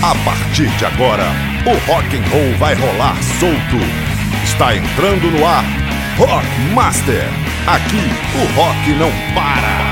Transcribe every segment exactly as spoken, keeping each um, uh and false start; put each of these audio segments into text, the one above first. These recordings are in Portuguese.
A partir de agora, o rock and roll vai rolar solto. Está entrando no ar, Rock Master. Aqui, o rock não para.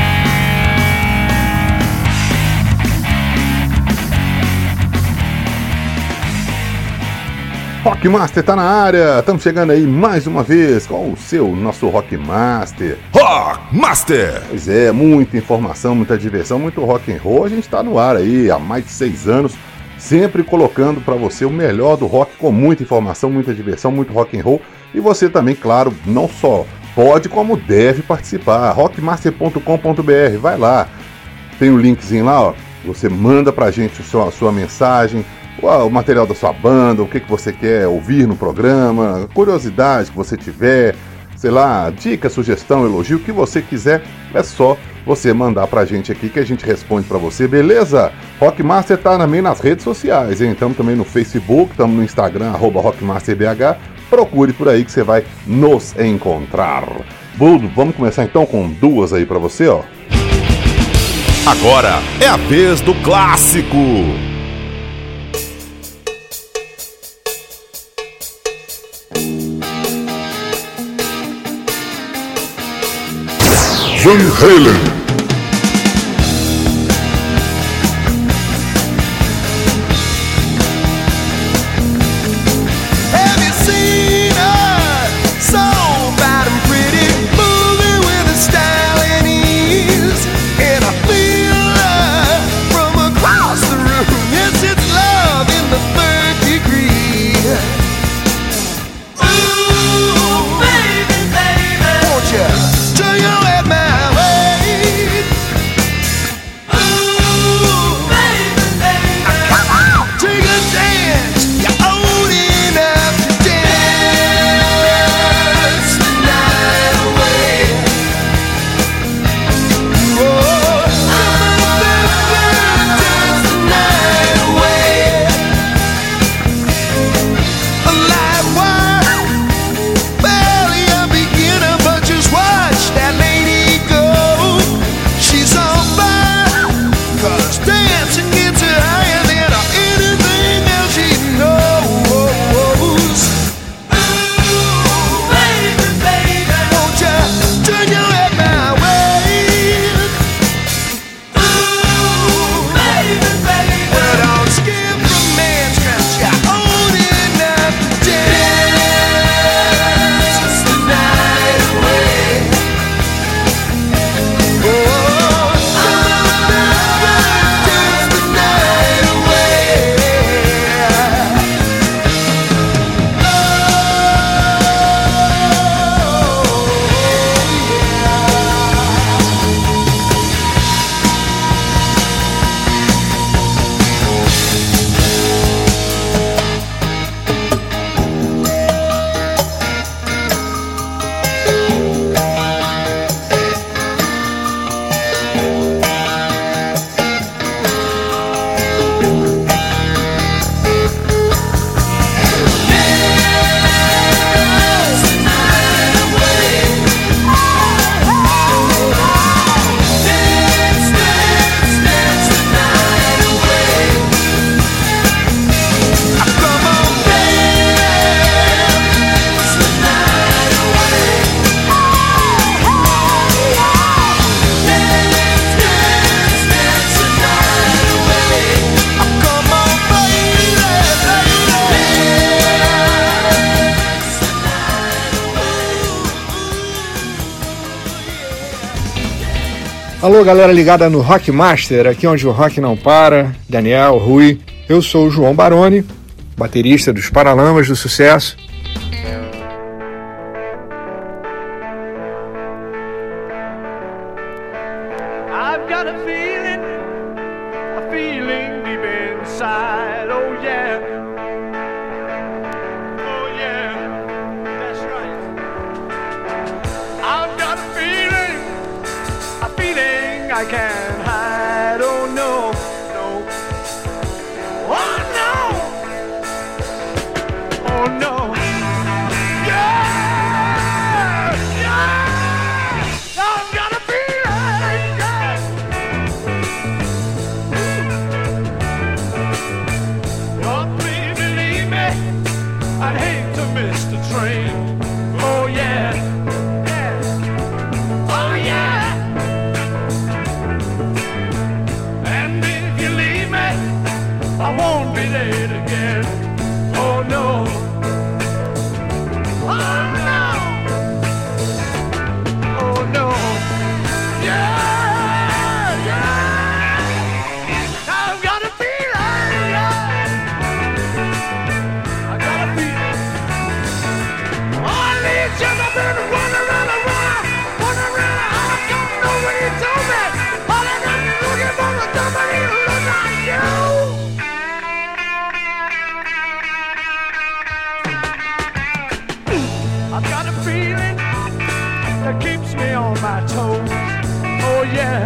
Rock Master tá na área. Estamos chegando aí mais uma vez com o seu, nosso Rock Master. Rock Master! Pois é, muita informação, muita diversão, muito rock and roll. A gente tá no ar aí há mais de seis anos, sempre colocando para você o melhor do rock, com muita informação, muita diversão, muito rock and roll. E você também, claro, não só pode, como deve participar. rock master ponto com ponto b r, vai lá. Tem um linkzinho lá, ó. Você manda pra gente a sua, a sua mensagem, o material da sua banda, o que, que você quer ouvir no programa, curiosidade que você tiver, sei lá, dica, sugestão, elogio, o que você quiser, é só você mandar pra gente aqui que a gente responde pra você, beleza? Rock Master tá também nas redes sociais, hein? Estamos também no Facebook, estamos no Instagram, arroba rockmasterbh, procure por aí que você vai nos encontrar. Budo, vamos começar então com duas aí pra você, ó. Agora é a vez do clássico. Van Halen. Alô, galera ligada no Rock Master, aqui onde o rock não para, Daniel, Rui. Eu sou o João Baroni, baterista dos Paralamas do Sucesso. I've got a feeling, a feeling deep inside, oh yeah, oh yeah, that's right. I've got a feeling, a feeling I can't hide, oh no, no, oh no, oh no, yeah, yeah, I've got a feeling, yeah. yeah.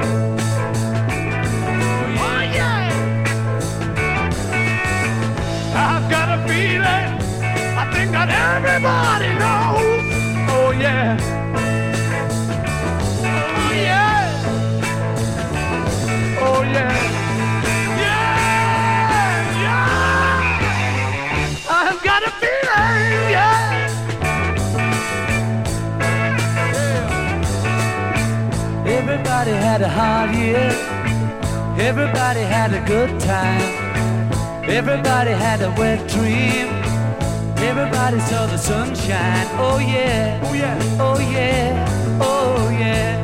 Oh yeah. I've got a feeling, I think that everybody knows. Oh yeah. Oh yeah. Oh yeah. Yeah, yeah. I've got a feeling, yeah. Everybody had a hard year. Everybody had a good time. Everybody had a wet dream. Everybody saw the sunshine. Oh yeah, oh yeah, oh yeah, oh yeah.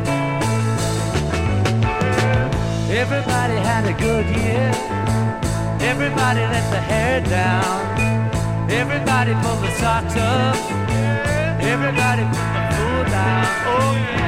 Everybody had a good year. Everybody let the hair down. Everybody pulled the socks up. Everybody put the food down. Oh yeah.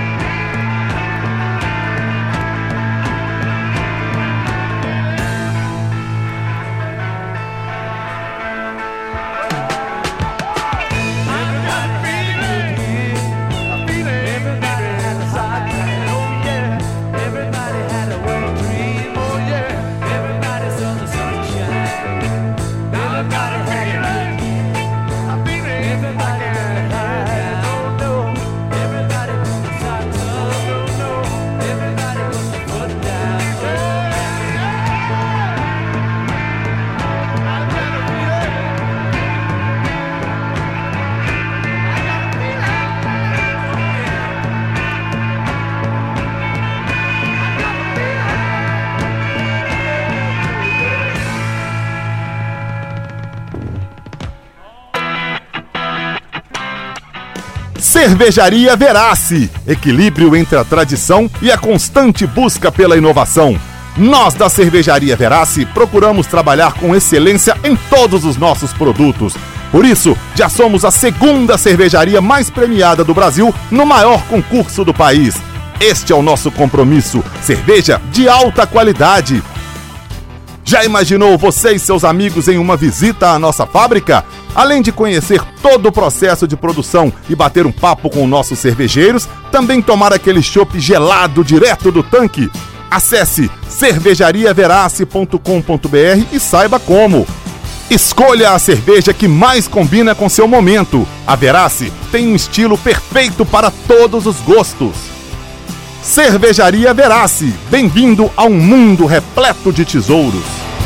Cervejaria Verace, equilíbrio entre a tradição e a constante busca pela inovação. Nós da Cervejaria Verace procuramos trabalhar com excelência em todos os nossos produtos. Por isso, já somos a segunda cervejaria mais premiada do Brasil no maior concurso do país. Este é o nosso compromisso, cerveja de alta qualidade. Já imaginou você e seus amigos em uma visita à nossa fábrica? Além de conhecer todo o processo de produção e bater um papo com nossos cervejeiros, também tomar aquele chopp gelado direto do tanque? Acesse cervejaria verace ponto com ponto b r e saiba como. Escolha a cerveja que mais combina com seu momento. A Verace tem um estilo perfeito para todos os gostos. Cervejaria Verace, bem-vindo a um mundo repleto de tesouros.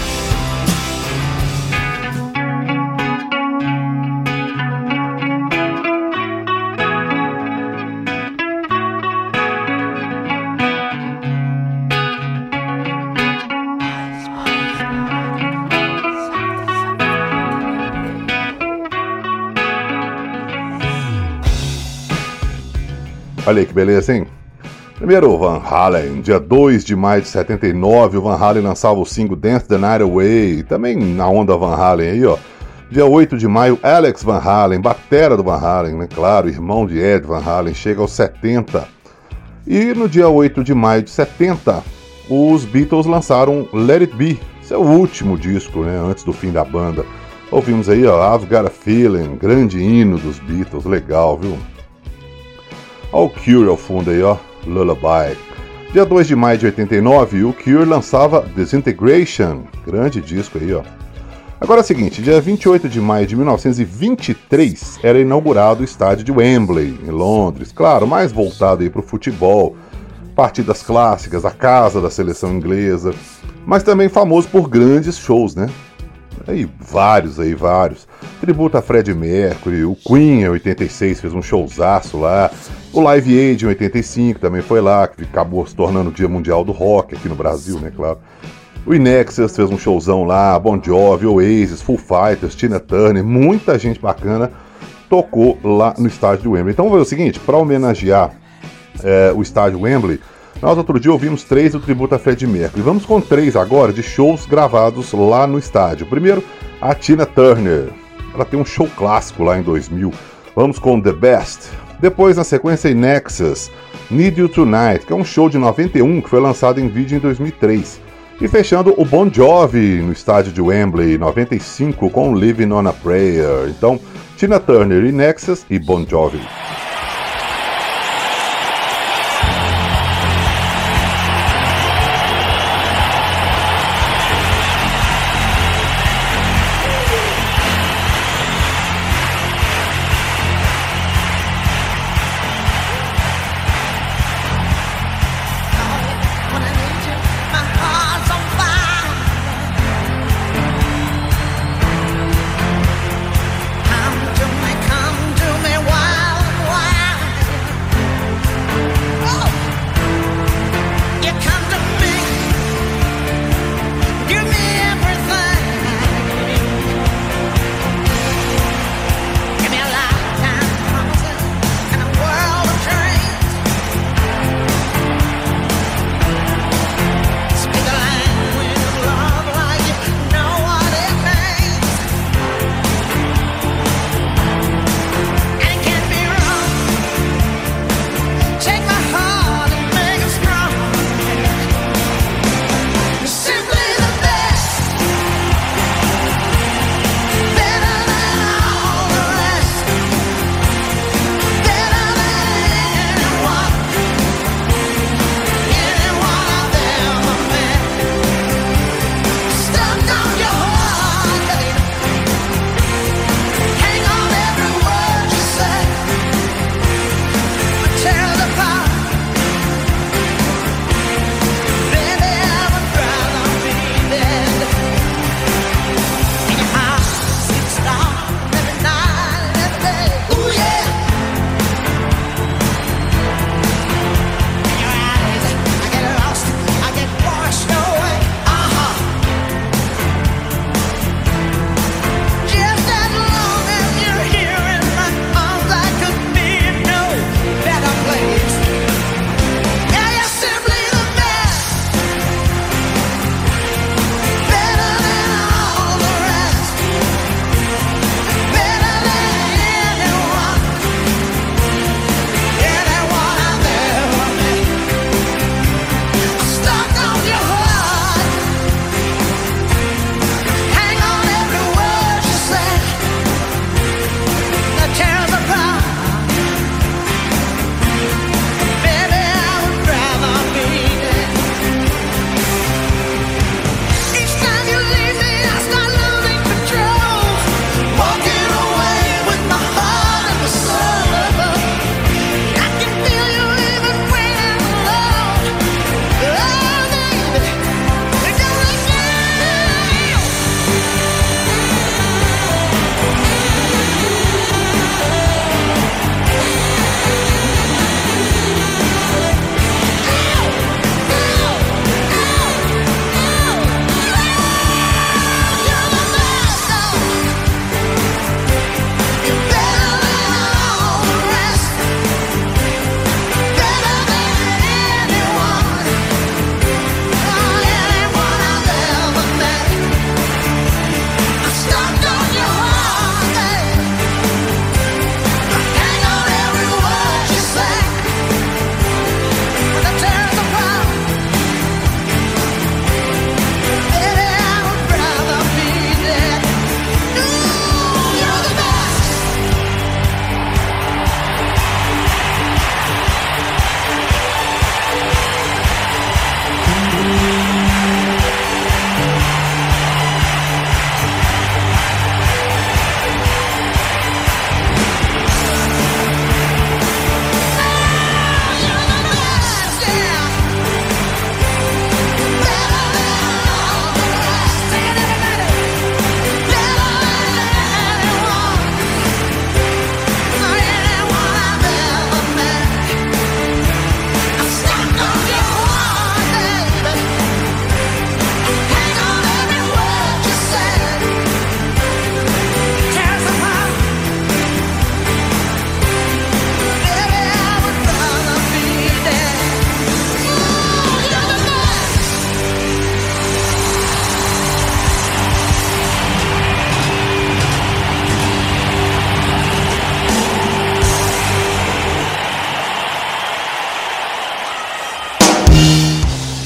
Olha aí que beleza, hein? Primeiro, o Van Halen. Dia dois de maio de setenta e nove, o Van Halen lançava o single Dance the Night Away. Também na onda Van Halen aí, ó. Dia oito de maio, Alex Van Halen, batera do Van Halen, né? Claro, irmão de Ed Van Halen, chega aos setenta. E no dia oito de maio de setenta, os Beatles lançaram Let It Be, seu último disco, né? Antes do fim da banda. Ouvimos aí, ó, I've Got a Feeling, grande hino dos Beatles, legal, viu? Olha o Cure ao fundo aí, ó, Lullaby. Dia dois de maio de oitenta e nove, o Cure lançava Disintegration, grande disco aí, ó. Agora é o seguinte, dia vinte e oito de maio de mil novecentos e vinte e três era inaugurado o estádio de Wembley, em Londres, claro, mais voltado aí para o futebol, partidas clássicas, a casa da seleção inglesa, mas também famoso por grandes shows, né? Aí, vários aí, vários. Tributo a Freddie Mercury, o Queen em oitenta e seis fez um showzaço lá, o Live Aid em oitenta e cinco também foi lá, que acabou se tornando o Dia Mundial do Rock aqui no Brasil, né, claro. O Inexus fez um showzão lá, Bon Jovi, Oasis, Foo Fighters, Tina Turner, muita gente bacana tocou lá no estádio de Wembley. Então, vamos ver o seguinte, para homenagear é, o estádio Wembley, nós outro dia ouvimos três do tributo a Freddie Mercury. Vamos com três agora de shows gravados lá no estádio. Primeiro, a Tina Turner. Ela tem um show clássico lá em dois mil. Vamos com The Best. Depois, na sequência, Nexus, Need You Tonight, que é um show de noventa e um que foi lançado em vídeo em dois mil e três. E fechando, o Bon Jovi no estádio de Wembley, noventa e cinco, com Living on a Prayer. Então, Tina Turner e Nexus e Bon Jovi.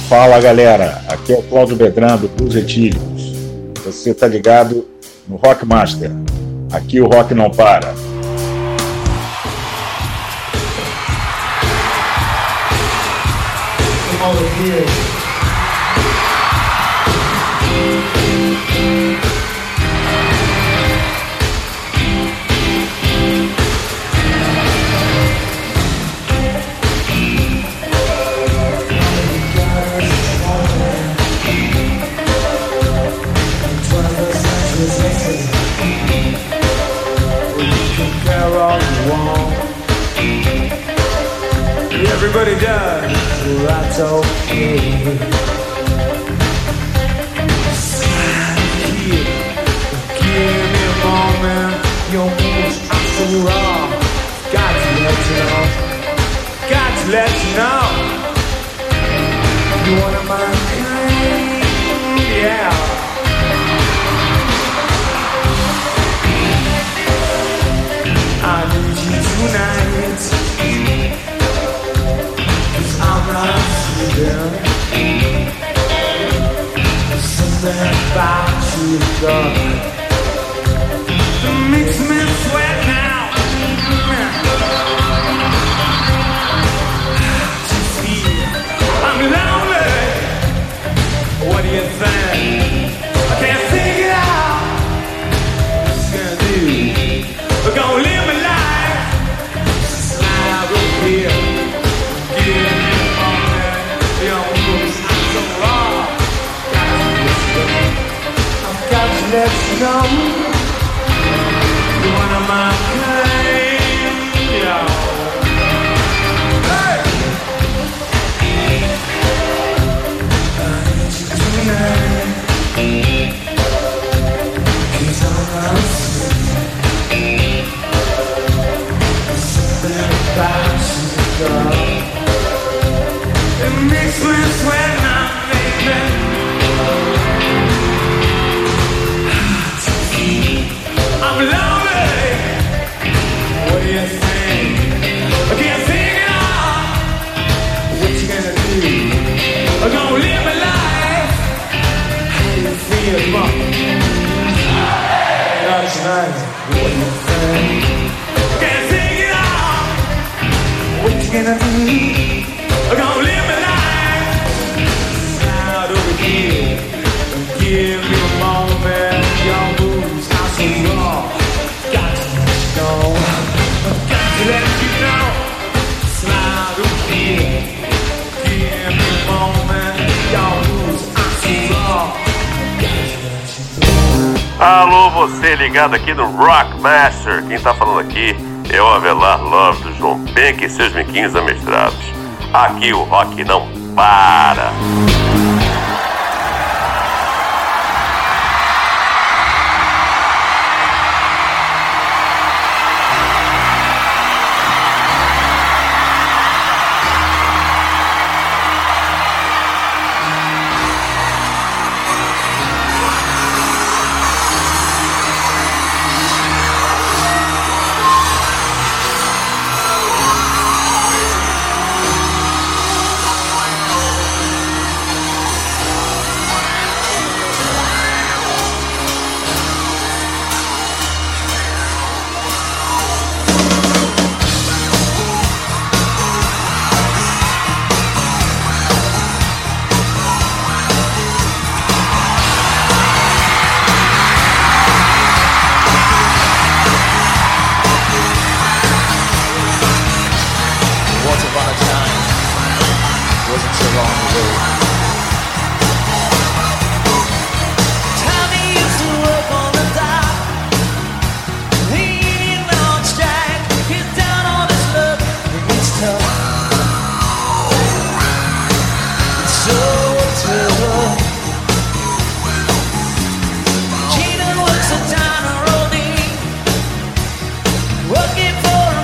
Fala galera, aqui é o Cláudio Bedrando dos Etílicos. Você tá ligado no Rock Master. Aqui o rock não para. Everybody does, well, that's okay. Slide here, give me a moment. Your moves are so raw. Got to let you know, got to let you know. You one of my kind, yeah. I need you tonight. I'm not sleeping. Something about you, God, that makes me sweat now. Just feel I'm lonely. What do you think? I can't figure out what's gonna do. We're gonna live my life. Slide over here. Yeah. Let you know you're one of my kind, yeah. Hey! I need you tonight, 'cause I'm not sleeping. Something about you, girl, it makes me sweat now, baby. I'm lonely. What do you think? I can't figure out what you gonna do. I'm gonna live my life. How do you feel, Mom? Not tonight. What do you think? I can't figure out what you gonna do. I'm gonna live my life. Slide over here and give me a moment. Your moves are so raw. Got to let you know. Got to let you know. Slide over here. Give me a moment. Your moves are so raw. Got to let you know. Alô, você ligado aqui no Rock Master. Quem tá falando aqui é o Avelar Love do João Penck e seus miquinhos amestrados. Aqui o rock não para.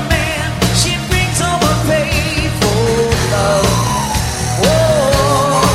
She brings home a paid for love. Whoa.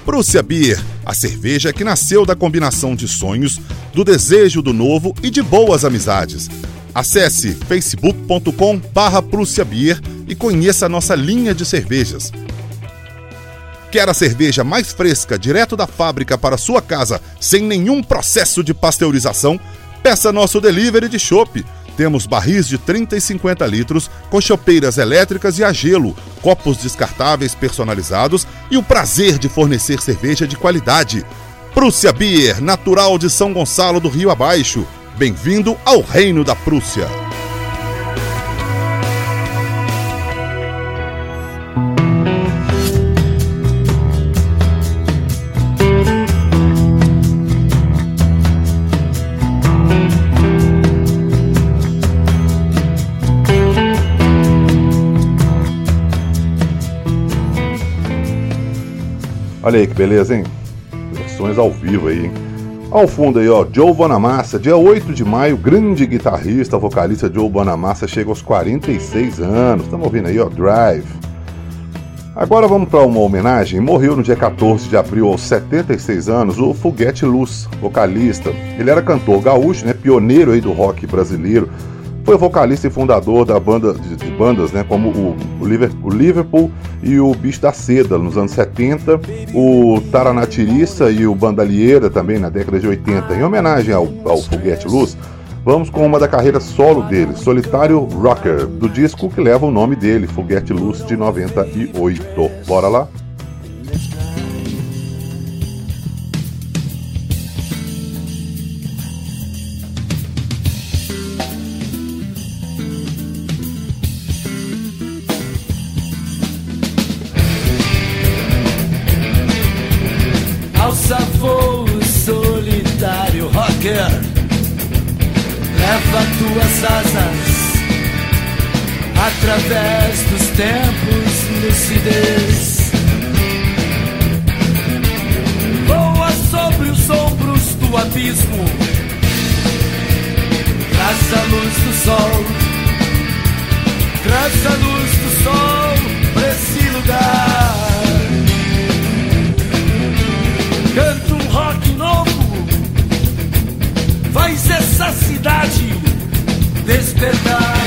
Prússia Beer, a cerveja que nasceu da combinação de sonhos, do desejo do novo e de boas amizades. Acesse facebook ponto com barra Prússia Beer e conheça a nossa linha de cervejas. Quer a cerveja mais fresca, direto da fábrica para sua casa, sem nenhum processo de pasteurização? Peça nosso delivery de chopp. Temos barris de trinta e cinquenta litros, com chopeiras elétricas e a gelo, copos descartáveis personalizados e o prazer de fornecer cerveja de qualidade. Prússia Beer, natural de São Gonçalo do Rio Abaixo. Bem-vindo ao Reino da Prússia. Olha aí que beleza, hein? Versões ao vivo aí, hein? Ao fundo aí, ó, Joe Bonamassa, dia oito de maio, grande guitarrista, vocalista Joe Bonamassa, chega aos quarenta e seis anos. Estamos ouvindo aí, ó, Drive. Agora vamos para uma homenagem. Morreu no dia quatorze de abril, aos setenta e seis anos, o Foguete Luz, vocalista. Ele era cantor gaúcho, né, pioneiro aí do rock brasileiro. Foi vocalista e fundador da banda, de, de bandas, né, como o, o, Liverpool, o Liverpool e o Bicho da Seda nos anos setenta, o Taranatiriça e o Bandalheira também na década de oitenta. Em homenagem ao, ao Foguete Luz, vamos com uma da carreira solo dele, Solitário Rocker, do disco que leva o nome dele, Foguete Luz, de noventa e oito. Bora lá? Alça voo solitário rocker, leva tuas asas através dos tempos, lucidez. Voa sobre os ombros do abismo, traz a luz do sol, traz a luz do sol pra esse lugar. Canta um rock novo, faz essa cidade despertar.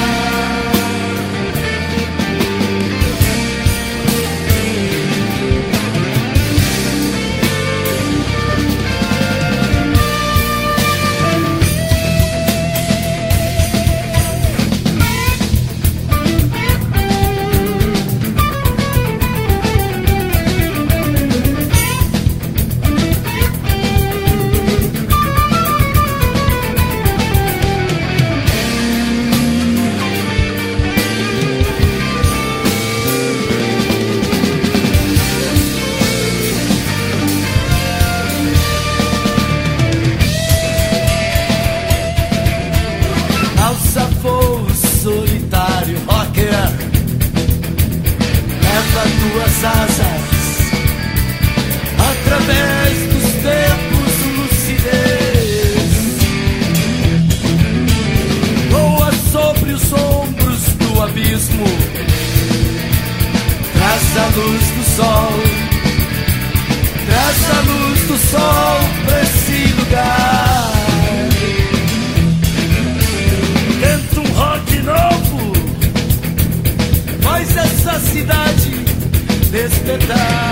Tuas asas através dos tempos, lucidez. Voa sobre os ombros do abismo, traz a luz do sol, traz a luz do sol pra esse lugar. Canta um rock novo, faz essa cidade despertar.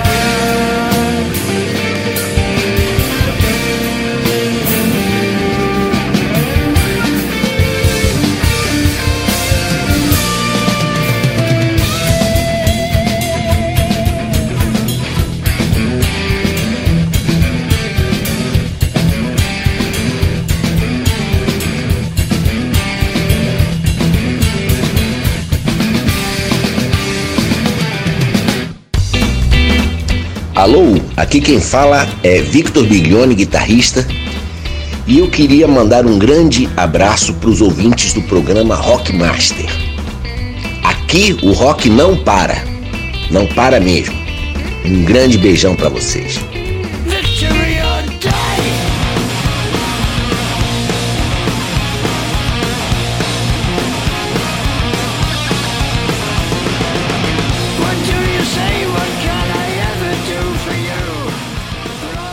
Alô, aqui quem fala é Victor Biglione, guitarrista, e eu queria mandar um grande abraço para os ouvintes do programa Rock Master. Aqui o rock não para, não para mesmo. Um grande beijão para vocês.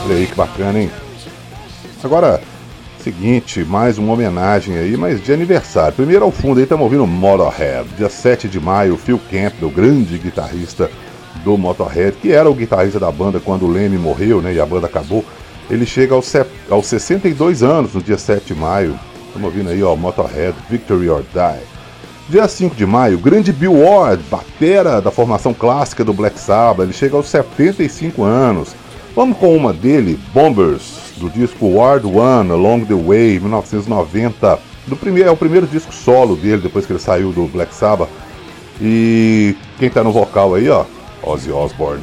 Olha aí que bacana, hein? Agora, seguinte, mais uma homenagem aí, mas de aniversário. Primeiro ao fundo aí, estamos ouvindo Motorhead. Dia sete de maio, Phil Campbell, grande guitarrista do Motorhead, que era o guitarrista da banda quando o Lemmy morreu, né, e a banda acabou. Ele chega aos, aos sessenta e dois anos no dia sete de maio. Estamos ouvindo aí, ó, Motorhead, Victory or Die. Dia cinco de maio, grande Bill Ward, batera da formação clássica do Black Sabbath, ele chega aos setenta e cinco anos. Vamos com uma dele, Bombers, do disco Ward One, Along the Way, mil novecentos e noventa. Do primeiro, é o primeiro disco solo dele, depois que ele saiu do Black Sabbath. E quem tá no vocal aí, ó, Ozzy Osbourne.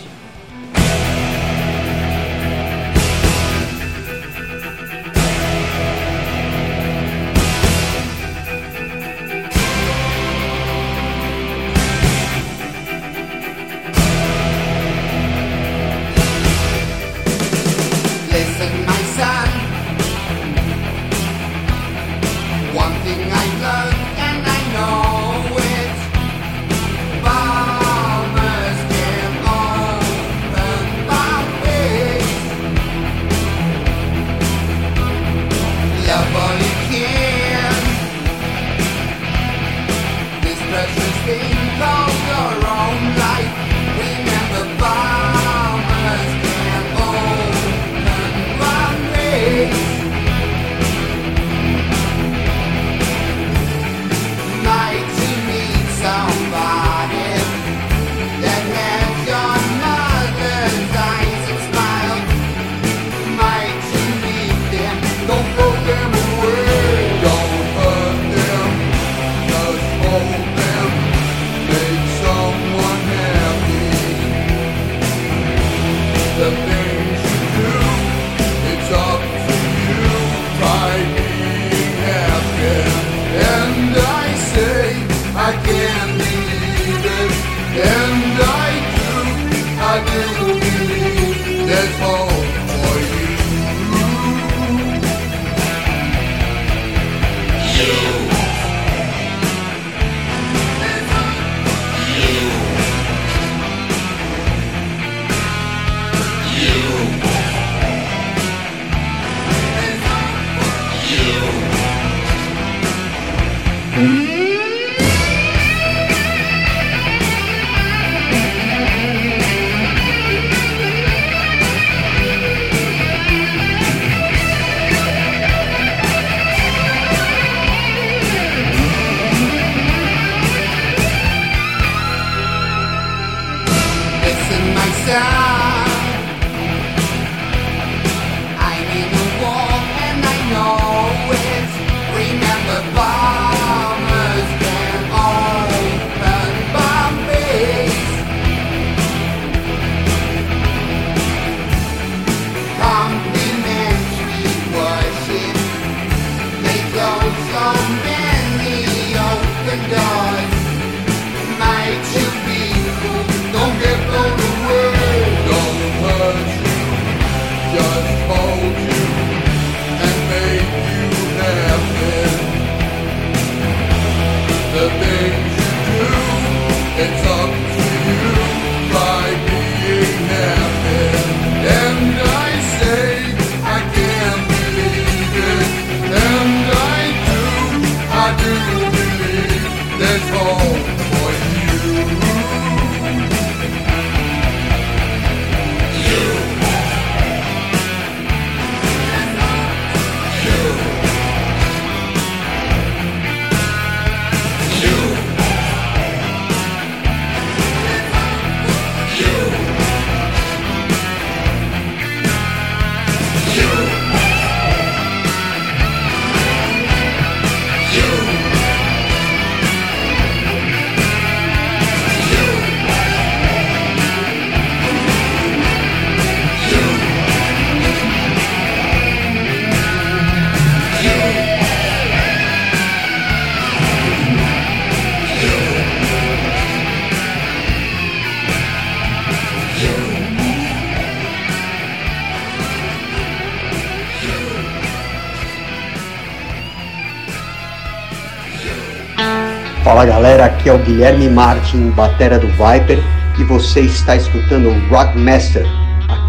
Fala galera, aqui é o Guilherme Martin, batera do Viper, e você está escutando o Rockmaster, aqui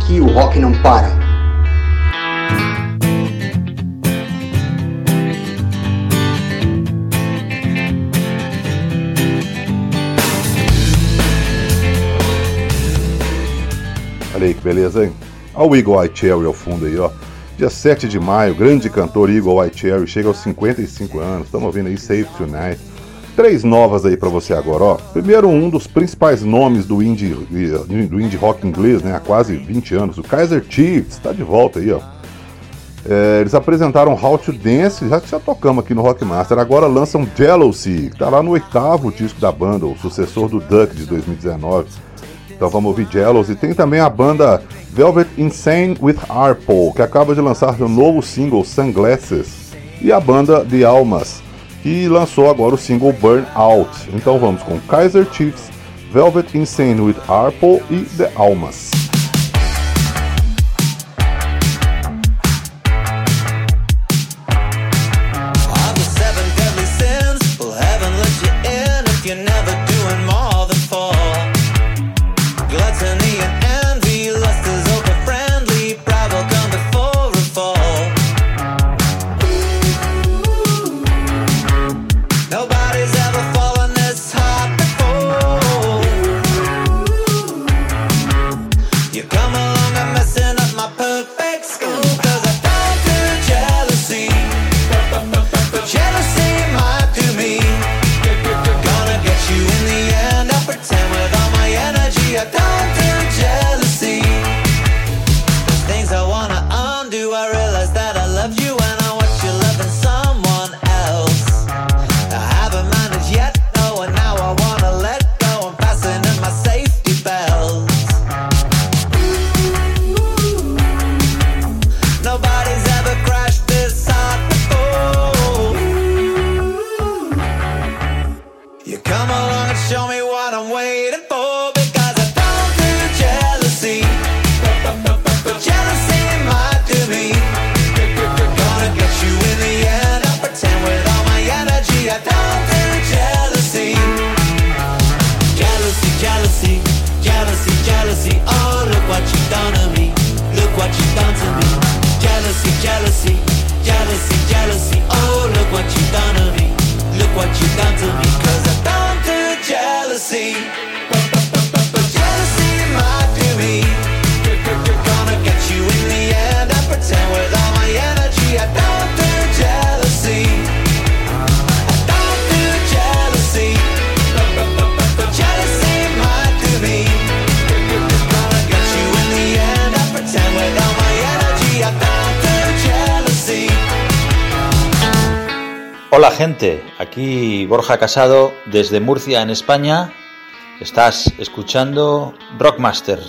Aqui o rock não para. Olha aí que beleza, hein? Olha o Eagle Eye Cherry ao fundo aí, ó. Dia sete de maio, grande cantor Eagle Eye Cherry, chega aos cinquenta e cinco anos. Estamos ouvindo aí Save Tonight. Três novas aí pra você agora, ó. Primeiro, um dos principais nomes do indie, do indie rock inglês, né? Há quase vinte anos, o Kaiser Chiefs, tá de volta aí, ó. É, eles apresentaram How to Dance, já que já tocamos aqui no Rockmaster. Agora lançam Jealousy, que tá lá no oitavo disco da banda, o sucessor do Duck de dois mil e dezenove. Então vamos ouvir Jealousy. Tem também a banda Velvet Insane with Harpo, que acaba de lançar seu novo single Sunglasses. E a banda The Almas, que lançou agora o single Burn Out. Então vamos com Kaiser Chiefs, Velvet Insane with Harpo e The Almas. Hola gente, aquí Borja Casado desde Murcia en España. Estás escuchando Rockmaster.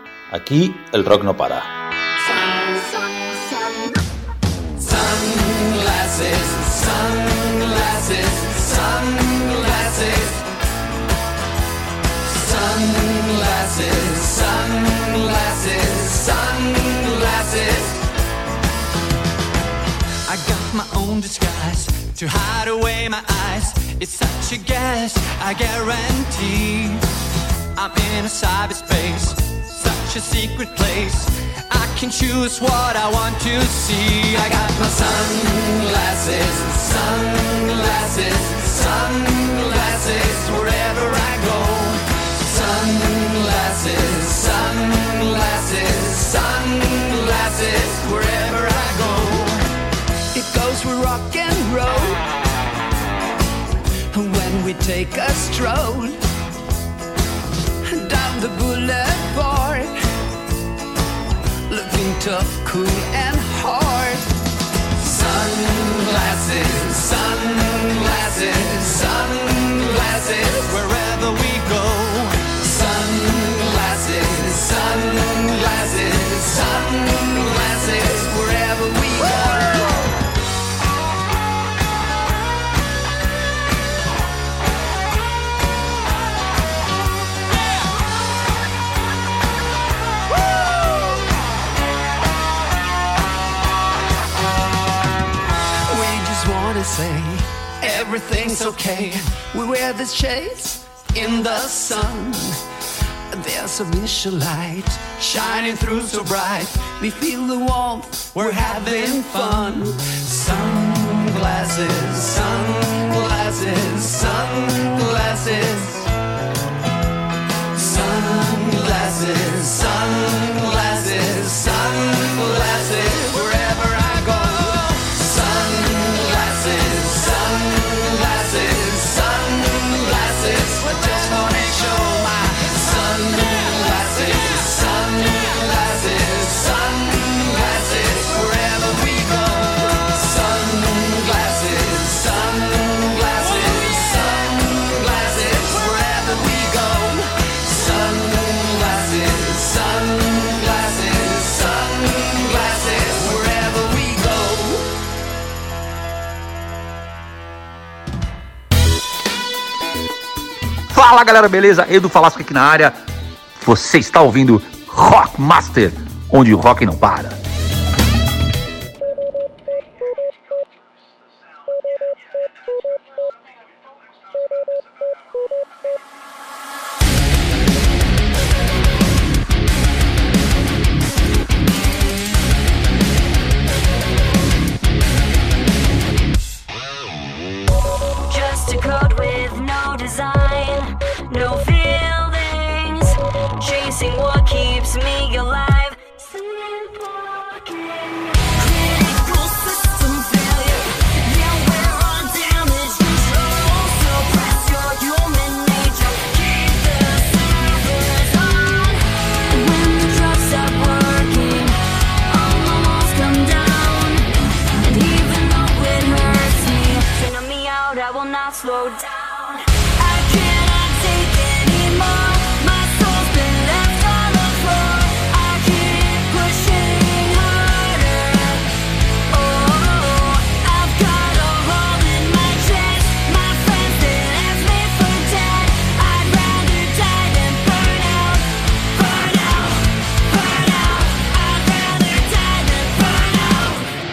Aquí el rock no para. Sunglasses, sunglasses, sunglasses, sunglasses, sunglasses, sunglasses. I got my own disguise to hide away my eyes. It's such a guess, I guarantee. I'm in a cyberspace, such a secret place. I can choose what I want to see. I got my sunglasses, sunglasses, sunglasses wherever I go. Sunglasses, sunglasses, sunglasses wherever I go. It goes with rock and roll when we take a stroll down the boulevard, looking tough, cool and hard. Sunglasses, sunglasses, sunglasses wherever we go. Sunglasses, sunglasses, sunglasses wherever we go. Say everything's okay. We wear these shades in the sun. There's a mission light shining through so bright. We feel the warmth, we're having fun. Sunglasses, sunglasses, sunglasses. Sunglasses, sunglasses, sunglasses. Wherever I go. Sunglasses, sunglasses, sunglasses. We're just gonna show my sunglasses, sunglasses, sunglasses. Wherever we go. Sunglasses, sunglasses, sunglasses. Wherever we go. Sunglasses, sunglasses, sunglasses. Wherever we go. Fala galera, beleza? Edu Falasco aqui na área. Você está ouvindo Rock Master, onde o rock não para. Just a code with no design, no feelings, chasing what keeps me alive. Sleepwalking, critical system failure. Yeah, we're on damage control. Suppress your human nature. Keep the servers on. When the drugs stop working, all the walls come down. And even though it hurts me, turn me out, I will not slow down. I cannot take anymore. My soul's been left on the floor. I keep pushing harder. Oh, I've got a hole in my chest. My friends, they left me for dead. I'd rather die than burn out, burn out, burn out. I'd rather die than burn out.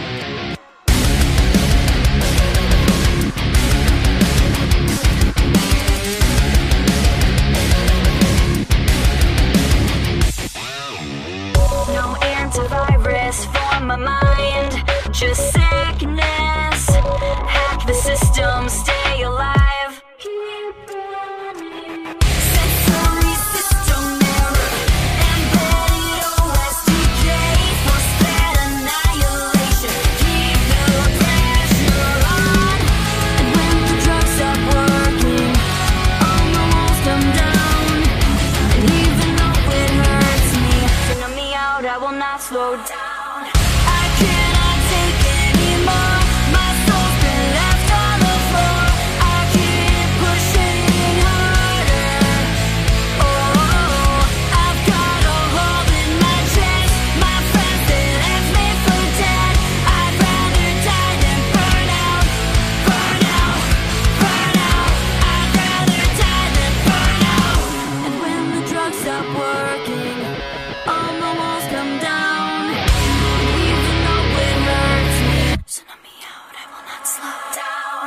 No antivirus for my mind, just sickness. Hack the system, stay alive. Keep running. Sensory system error. Embedded O S D K for spread annihilation. Keep the pressure on. And when the drugs stop working, all the walls come down. And even though it hurts me, turn me out, I will not slow down. I cannot take anymore. My soul's been left on the floor. I keep pushing harder. Oh, I've got a hole in my chest. My friends, they left me for dead. I'd rather die than burn out, burn out, burn out. I'd rather die than burn out. And when the drugs stop working, all the walls come down. Even though it hurts me, send me out, I will not slow down.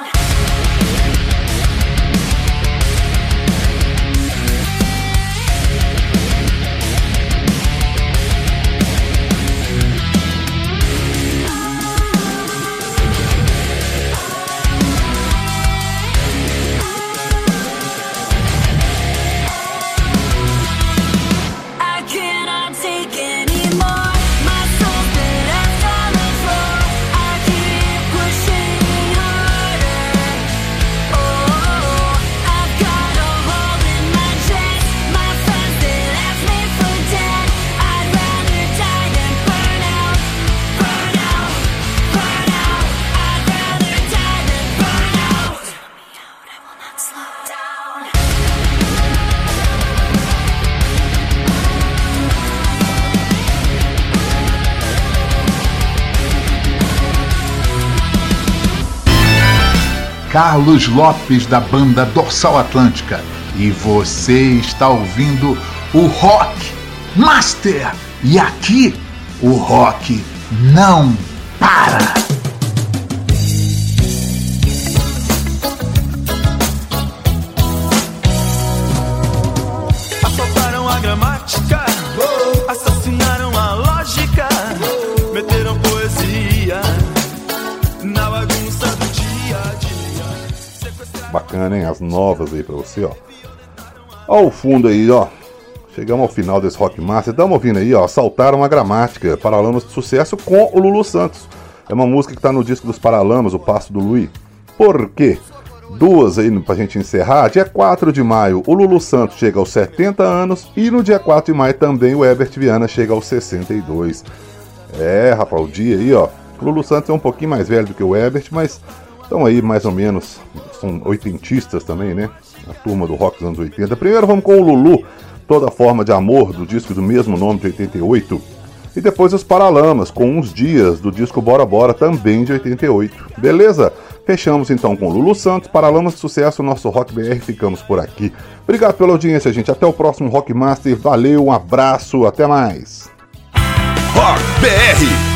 I cannot take anymore. My soul's been left on the floor. I keep pushing harder. Oh, I've got a hole in my chest. My friends, they left me for dead. I'd rather die than burn out, burn out, burn out. I'd rather die than burn out. Turn me out, I will not slow down. Carlos Lopes, da banda Dorsal Atlântica, e você está ouvindo o Rock Master. E aqui o rock não para. Assaltaram a grama ótica, assassinaram a lógica, meteram poesia na bagunça do dia a dia. Bacana, hein? As novas aí pra você, ó. Ó o fundo aí, ó. Chegamos ao final desse Rock Master. Estamos ouvindo aí, ó. Saltaram a Gramática, Paralamas de Sucesso com o Lulu Santos. É uma música que tá no disco dos Paralamas, O Passo do Luí. Por quê? Duas aí pra gente encerrar. Dia quatro de maio, o Lulu Santos chega aos setenta anos. E no dia quatro de maio também o Herbert Viana chega aos sessenta e dois. É, rapaz, o dia aí, ó. O Lulu Santos é um pouquinho mais velho do que o Herbert, mas estão aí mais ou menos. São oitentistas também, né? A turma do rock dos anos oitenta. Primeiro vamos com o Lulu, Toda Forma de Amor, do disco do mesmo nome de oitenta e oito. E depois os Paralamas, com Uns Dias, do disco Bora Bora, também de oitenta e oito. Beleza? Fechamos então com Lulu Santos, Paralamas de Sucesso, nosso Rock B R. Ficamos por aqui. Obrigado pela audiência, gente. Até o próximo Rock Master. Valeu, um abraço, até mais. Rock B R.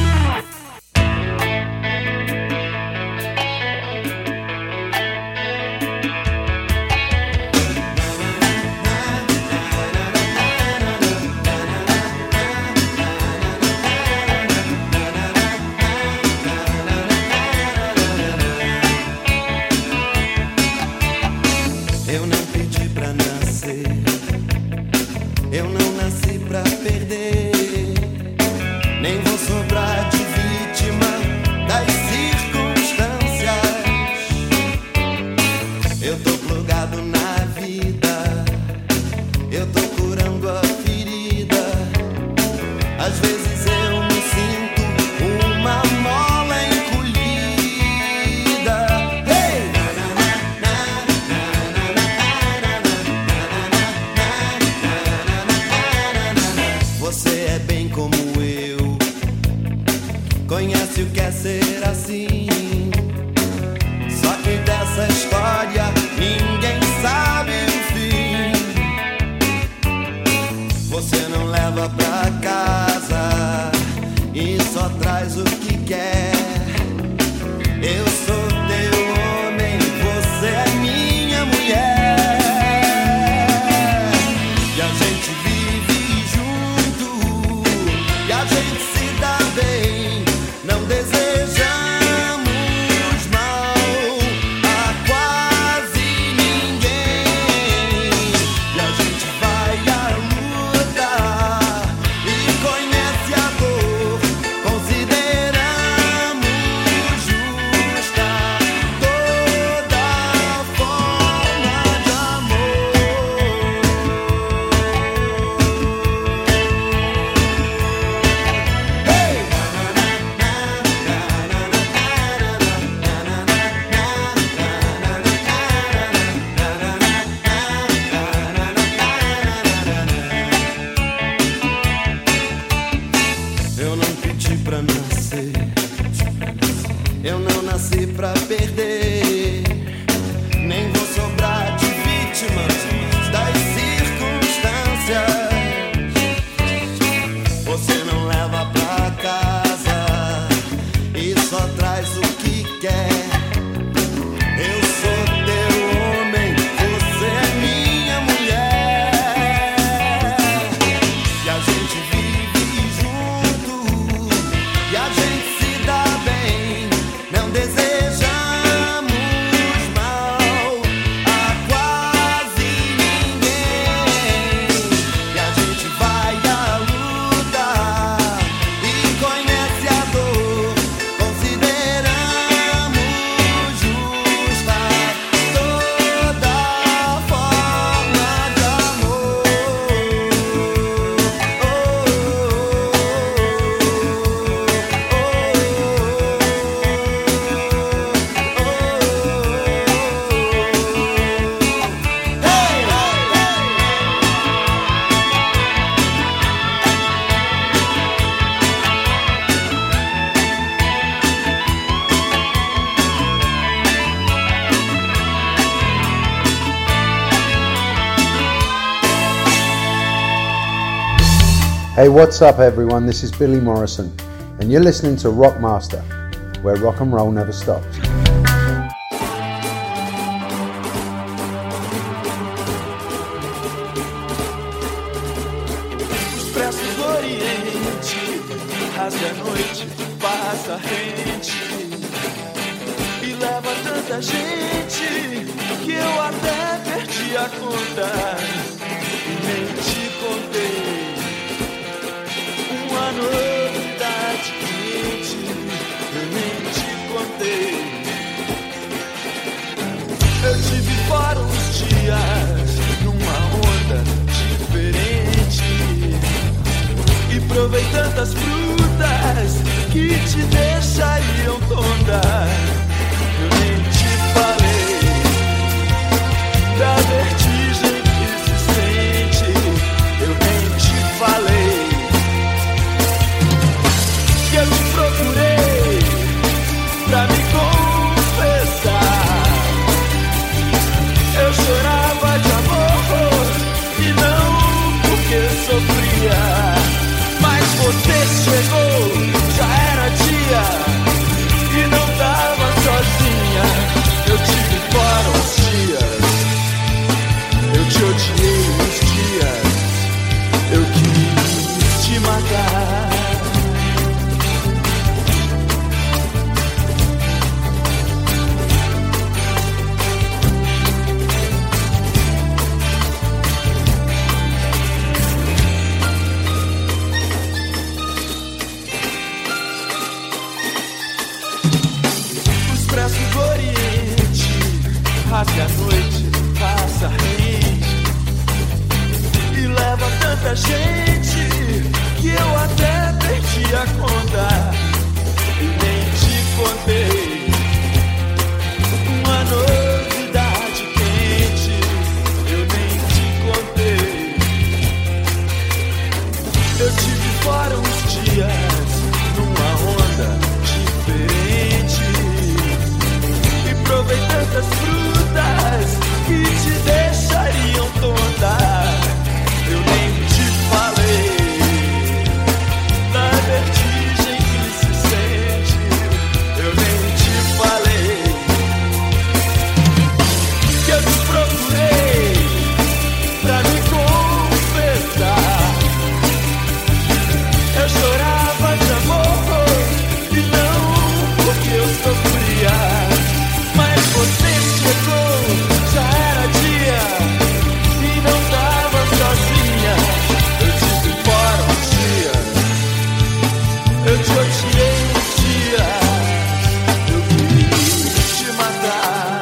Hey, what's up everyone? This is Billy Morrison and you're listening to Rockmaster, where rock and roll never stops. rasga a noite, passa rente e leva tanta gente que eu até perdi a conta e nem te contei uma novidade quente, eu nem te contei. Eu tive fora uns dias numa onda diferente e provei tantas frutas que te deixariam tonta. Eu nem te falei da vertigem que se sente, eu nem te falei que eu te procurei pra me confessar. Eu chorava de amor e não porque sofria. Mas você chegou, já era dia e não tava sozinha. Eu tive fora uns dias, eu te odiei uns dias, eu quis te matar. Do Oriente, rasga a noite, passa rente e leva tanta gente que eu até perdi a conta e nem te contei uma novidade quente, eu nem te contei. Eu tive fora uns dias numa onda diferente, provei tantas frutas que te deixariam tonta. Eu nem te falei da vertigem que se sente, eu nem te falei que eu te procurei pra me confessar. Eu chorava de amor e não porque eu sofria. Você chegou, já era dia e não tava sozinha. Eu tive fora um dia, eu te odiei um dia, eu quis te matar.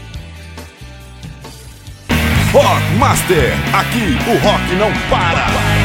Rock Master, aqui o rock não para.